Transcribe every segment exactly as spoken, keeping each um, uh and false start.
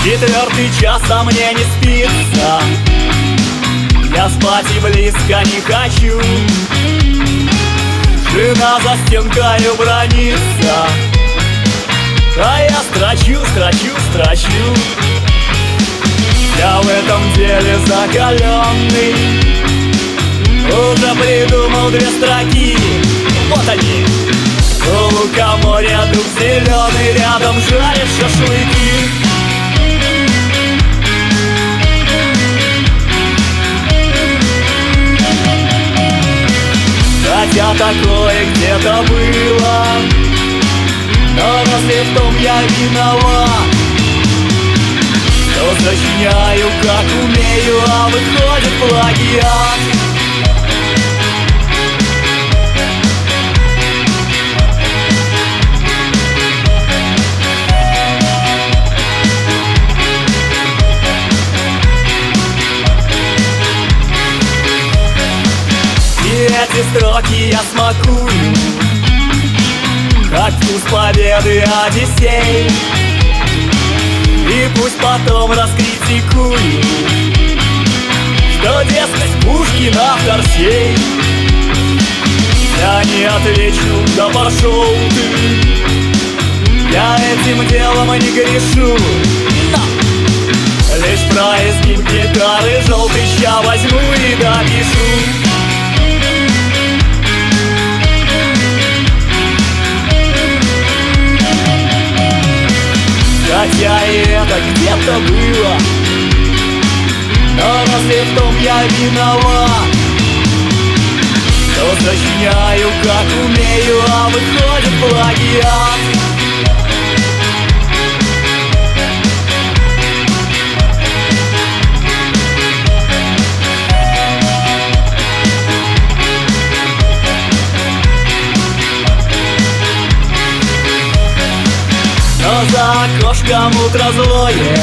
Четвертый час, а мне не спится. Я спать и близко не хочу. Жена за стенкою бронится, а я строчу, строчу, строчу. Я в этом деле закаленный, уже придумал две строки. Вот они. У лукоморья дуб зеленый, рядом жарят шашлыки. Хотя такое где-то было, но разве в том я виноват? Что сочиняю как умею, а выходит плагиат. Эти строки я смакую, как вкус победы Одиссей. И пусть потом раскритикую, что, дескать, Пушкин автор сей. Я не отвечу, да пошел ты, я этим делом не грешу. Но лишь про изгиб гитары желтый ща возьму и допишу. Хотя и это где-то было, но разве в том я виноват? Что сочиняю как умею, а выходит плагиат. Но за окошком утро злое,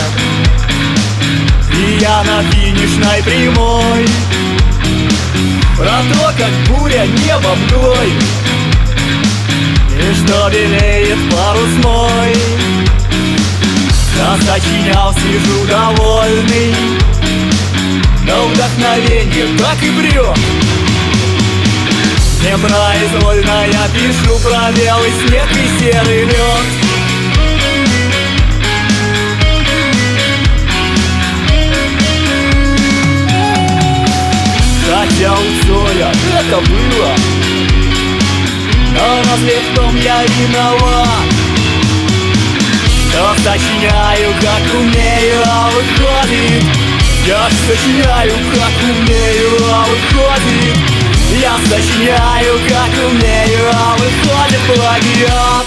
и я на финишной прямой. Про то, как буря небо мглой, и что белеет парус мой. Насочинял, сижу довольный, но вдохновенье так и прет. Непроизвольно я пишу про белый снег и серый лед. Хотя у Цоя это было, но разве в том я виноват? Что сочиняю как умею, а выходит, я сочиняю как умею, а выходит, я сочиняю как умею, а выходит плагиат.